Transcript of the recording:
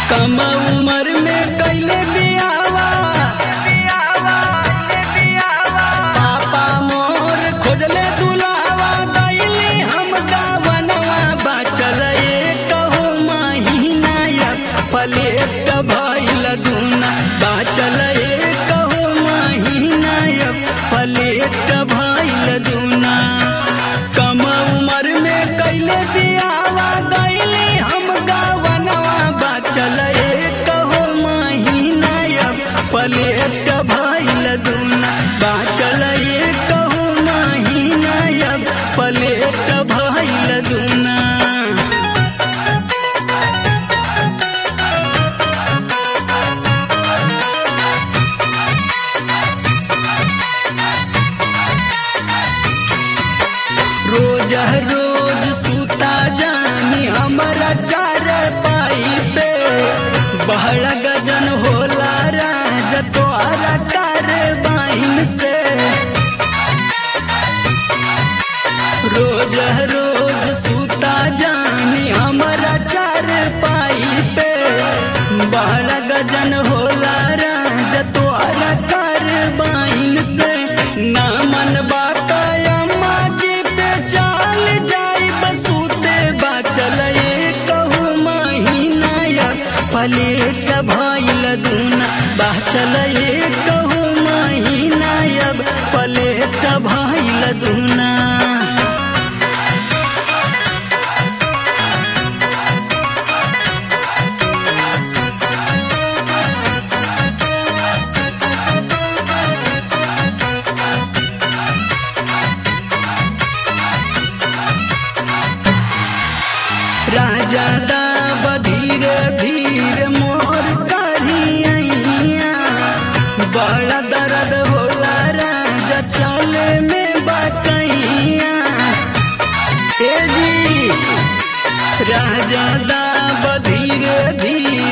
कम उम्र में कैले बियावा पापा मोर खोजले दुलावा दैली हम गावनवा बाचल कहू महीना पलेट भइल दूना बाचल कहू महीना पलेट भइल दूना कम उम्र में कैले बियावा दैली हम गावनवा बाचल कहू महीना पलेट भइल दूना बाचल कहू महीना पलेट भइल दूना। रोज रोज सूता जानी हमारा चार पाई पे बहरा गजन होला राज तोहरा कार बाइन से रोज रोज सूता जानी हमारा चार पाई पे बहरा गजन होला राज तोहरा कार बाइन से ना मन चाल जाई बसूते बाचल कहू महीना पलेट भइल दूना बाचल कहू महीना पलेट भइल दूना। राजा दाब धीरे धीरे मोर करिया बड़ा दर्द होला राजा चले में बकैया ए जी राजा दाब धीरे धीरे